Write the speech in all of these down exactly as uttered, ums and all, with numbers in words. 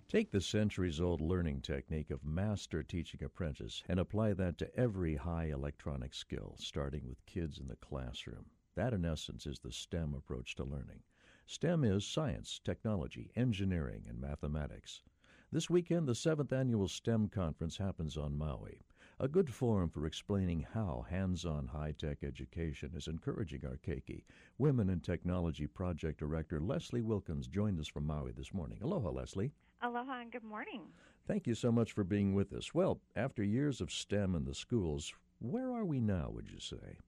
Take the centuries-old learning technique of master teaching apprentice and apply that to every high electronic skill, starting with kids in the classroom. That, in essence, is the STEM approach to learning. STEM is science, technology, engineering, and mathematics. This weekend, the seventh Annual STEM Conference happens on Maui, a good forum for explaining how hands-on high-tech education is encouraging our keiki. Women in Technology Project Director Leslie Wilkins joined us from Maui this morning. Aloha, Leslie. Aloha and good morning. Thank you so much for being with us. Well, after years of STEM in the schools, where are we now, would you say?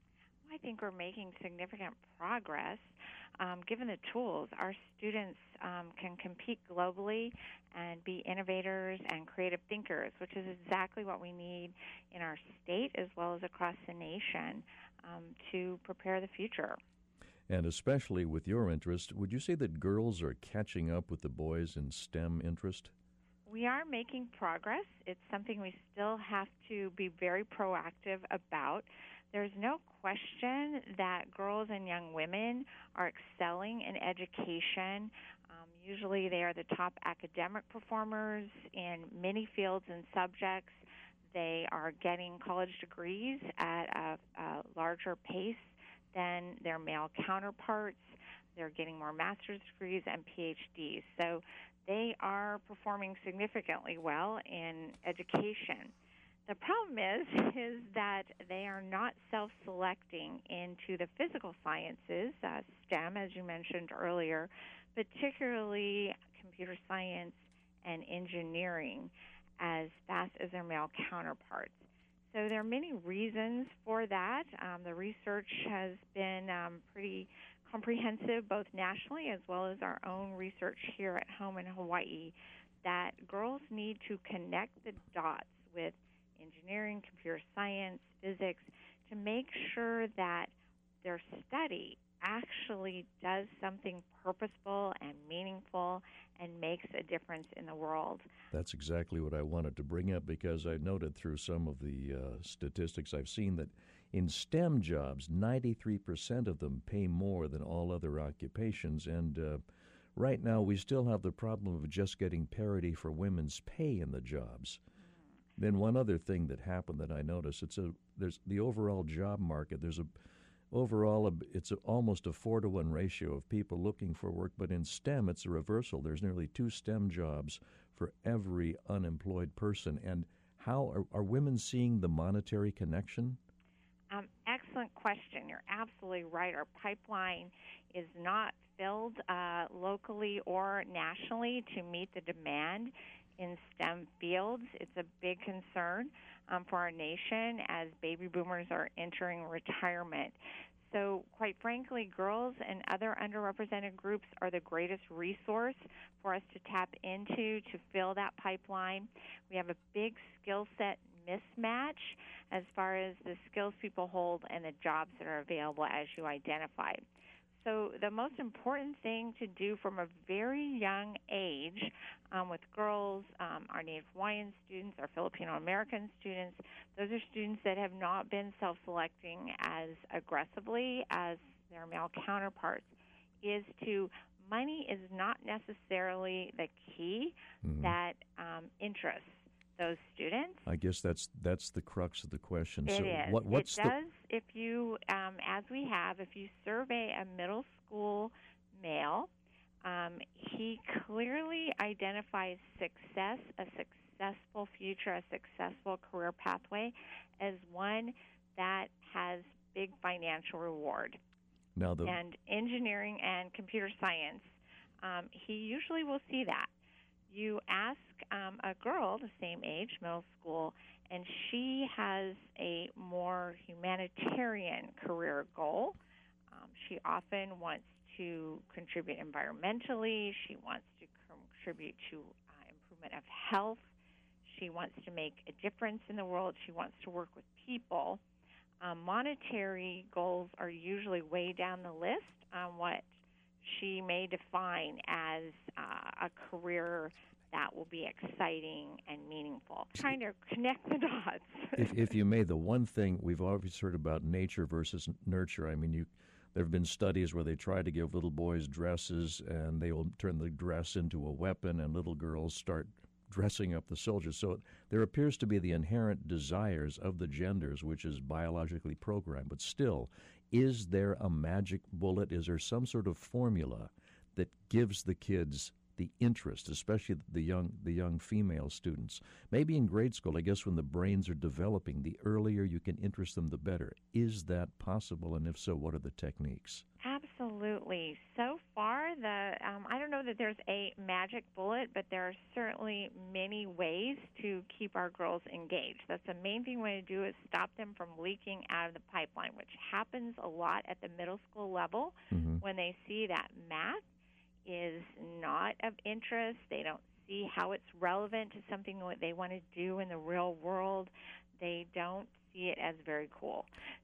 I think we're making significant progress. Um, given the tools, our students um, can compete globally and be innovators and creative thinkers, which is exactly what we need in our state as well as across the nation um, to prepare the future. And especially with your interest, would you say that girls are catching up with the boys in STEM interest? We are making progress. It's something we still have to be very proactive about. There's no question that girls and young women are excelling in education. Um, usually they are the top academic performers in many fields and subjects. They are getting college degrees at a, a larger pace than their male counterparts. They're getting more master's degrees and P H Ds. So they are performing significantly well in education. The problem is, is that they are not self-selecting into the physical sciences, uh, STEM, as you mentioned earlier, particularly computer science and engineering, as fast as their male counterparts. So there are many reasons for that. Um, the research has been um, pretty comprehensive, both nationally as well as our own research here at home in Hawaii, that girls need to connect the dots with engineering, computer science, physics, to make sure that their study actually does something purposeful and meaningful and makes a difference in the world. That's exactly what I wanted to bring up, because I noted through some of the uh, statistics I've seen that in STEM jobs, ninety-three percent of them pay more than all other occupations, and uh, right now we still have the problem of just getting parity for women's pay in the jobs. Then one other thing that happened that I noticed, it's a there's the overall job market. There's a overall a, it's a, almost a four to one ratio of people looking for work, but in STEM it's a reversal. There's nearly two STEM jobs for every unemployed person. And how are, are women seeing the monetary connection? Um, excellent question. You're absolutely right. Our pipeline is not filled uh, locally or nationally to meet the demand in STEM fields. It's a big concern um, for our nation as baby boomers are entering retirement. So, quite frankly, girls and other underrepresented groups are the greatest resource for us to tap into to fill that pipeline. We have a big skill set mismatch as far as the skills people hold and the jobs that are available, as you identified. So the most important thing to do from a very young age um, with girls, um, our Native Hawaiian students, our Filipino-American students, those are students that have not been self-selecting as aggressively as their male counterparts, is to money is not necessarily the key mm-hmm. that um, interests those students. I guess that's that's the crux of the question. It so is. What, what's it the... does, if you, um, as we have, if you survey a middle school male, um, he clearly identifies success, a successful future, a successful career pathway, as one that has big financial reward. Now the... And engineering and computer science, um, he usually will see that. You ask um, a girl the same age, middle school, and she has a more humanitarian career goal. Um, she often wants to contribute environmentally. She wants to contribute to uh, improvement of health. She wants to make a difference in the world. She wants to work with people. Um, monetary goals are usually way down the list on what she may define as uh, a career that will be exciting and meaningful. Trying to connect the dots. if, if you may, the one thing we've always heard about nature versus nurture, I mean, you there have been studies where they try to give little boys dresses, and they will turn the dress into a weapon, and little girls start dressing up the soldiers. So there appears to be the inherent desires of the genders, which is biologically programmed. But still, is there a magic bullet? Is there some sort of formula that gives the kids the interest, especially the young the young female students? Maybe in grade school, I guess when the brains are developing, the earlier you can interest them, the better. Is that possible? And if so, what are the techniques? Absolutely. So far, the um, I don't know that there's a magic bullet, but there are certainly many ways to keep our girls engaged. That's the main thing we want to do, is stop them from leaking out of the pipeline, which happens a lot at the middle school level mm-hmm. when they see that math is not of interest. They don't see how it's relevant to something that they want to do in the real world. They don't see it as very cool.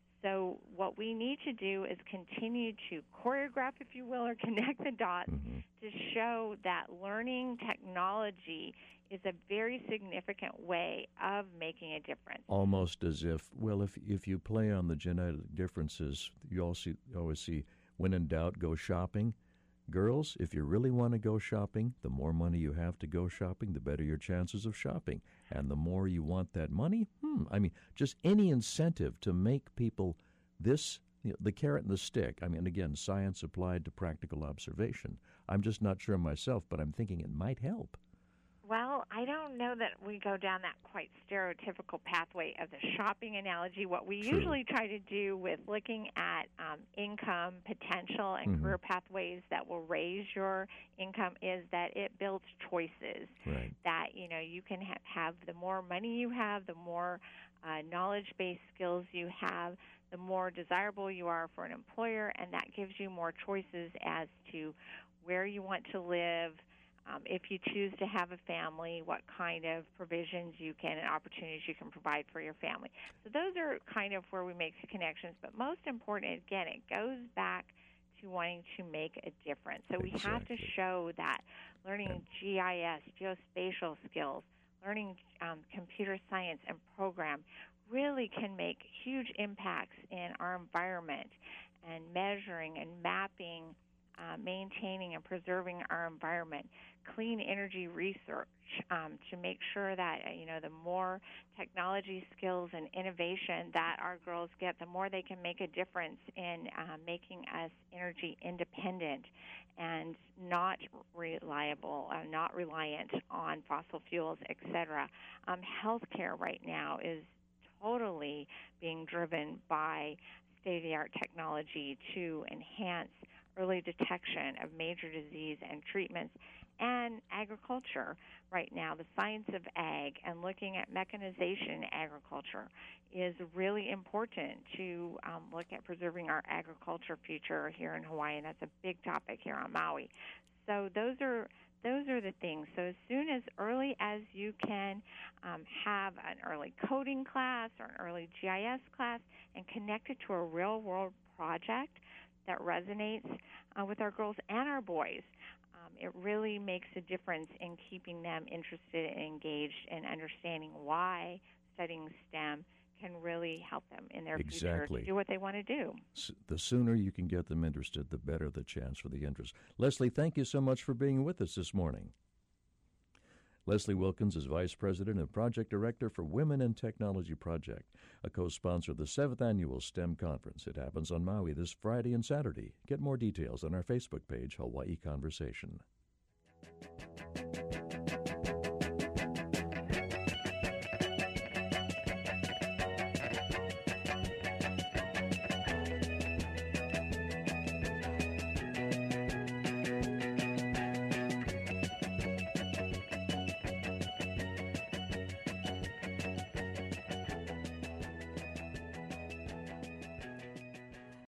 So what we need to do is continue to choreograph, if you will, or connect the dots mm-hmm. to show that learning technology is a very significant way of making a difference. Almost as if, well, if if you play on the genetic differences, you also always see, when in doubt, go shopping. Girls, if you really want to go shopping, the more money you have to go shopping, the better your chances of shopping. And the more you want that money, hmm, I mean, just any incentive to make people this, you know, the carrot and the stick. I mean, again, science applied to practical observation. I'm just not sure myself, but I'm thinking it might help. Well, I don't know that we go down that quite stereotypical pathway of the shopping analogy. What we True. usually try to do with looking at um, income potential and mm-hmm. career pathways that will raise your income is that it builds choices. Right. That, you know, you can ha- have the more money you have, the more uh, knowledge-based skills you have, the more desirable you are for an employer, and that gives you more choices as to where you want to live. Um, if you choose to have a family, what kind of provisions you can and opportunities you can provide for your family. So those are kind of where we make the connections. But most important, again, it goes back to wanting to make a difference. So exactly. we have to show that learning and G I S, geospatial skills, learning um, computer science and program really can make huge impacts in our environment, and measuring and mapping, Uh, maintaining and preserving our environment, clean energy research um, to make sure that, uh, you know, the more technology skills and innovation that our girls get, the more they can make a difference in uh, making us energy independent and not reliable, uh, not reliant on fossil fuels, et cetera. Um, healthcare right now is totally being driven by state-of-the-art technology to enhance early detection of major disease and treatments, and agriculture right now. The science of ag and looking at mechanization in agriculture is really important to um, look at preserving our agriculture future here in Hawaii, and that's a big topic here on Maui. So those are those are the things. So as soon as early as you can um, have an early coding class or an early G I S class and connect it to a real-world project that resonates uh, with our girls and our boys, um, it really makes a difference in keeping them interested and engaged and understanding why studying STEM can really help them in their exactly. future to do what they want to do. The sooner you can get them interested, the better the chance for the interest. Leslie, thank you so much for being with us this morning. Leslie Wilkins is Vice President and Project Director for Women in Technology Project, a co-sponsor of the seventh Annual STEM Conference. It happens on Maui this Friday and Saturday. Get more details on our Facebook page, Hawaii Conversation.